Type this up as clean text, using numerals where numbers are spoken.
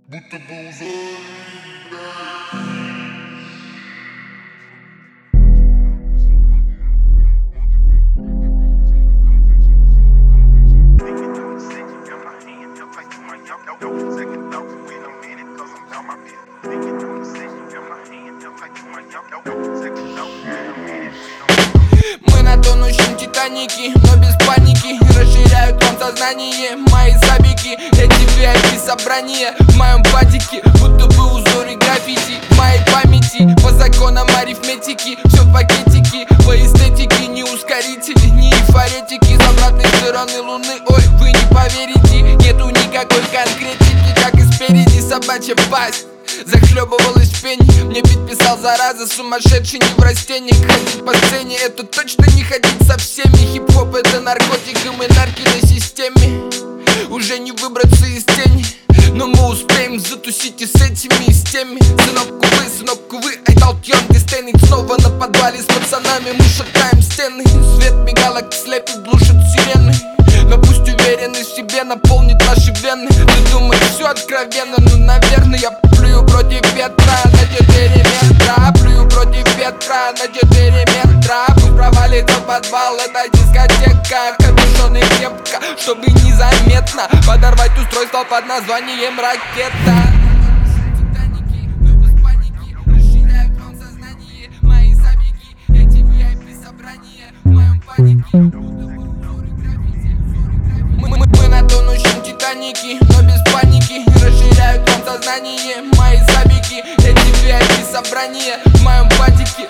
будто бы узор. Мы на тонущем Титанике, но без паники. Расширяют вам сознание мои забеги. Эти VIP собрания в моем падике, будто бы узоры граффити в моей памяти. По законам арифметики, все в пакетике. По эстетике не ускорители, не эйфоретики. С обратной стороны луны, ой, вы не поверите. Нету никакой конкретики, как и спереди собачья пасть захлебывалась в пене. Мне бит писал, зараза, сумасшедший не в растениях. Ходить по сцене, это точно не ходить со всеми. Хип-хоп это наркотик, и мы нарки на системе. Уже не выбраться из тени, но мы успеем затусить и с этими, и с теми. Сынок кувы, I doubt you understanding. Снова на подвале с пацанами мы шатаем стены. Свет мигалок слепит, глушит сирены. Но пусть уверенность в себе наполнит наши вены. Ты думаешь, все откровенно, ну наверное. Я плюю против ветра на 4 метра. Плюю против ветра на 4 метра. Пусть провалится в подвал, это дискотека. Капюшон и кепка, чтобы незаметно подорвать устройство под названием ракета. Мои забеги, эти VIP собрания в моем падике. Мы на тонущем Титанике, но без паники. Расширяют вам сознание мои забеги, эти VIP собрания в моем падике.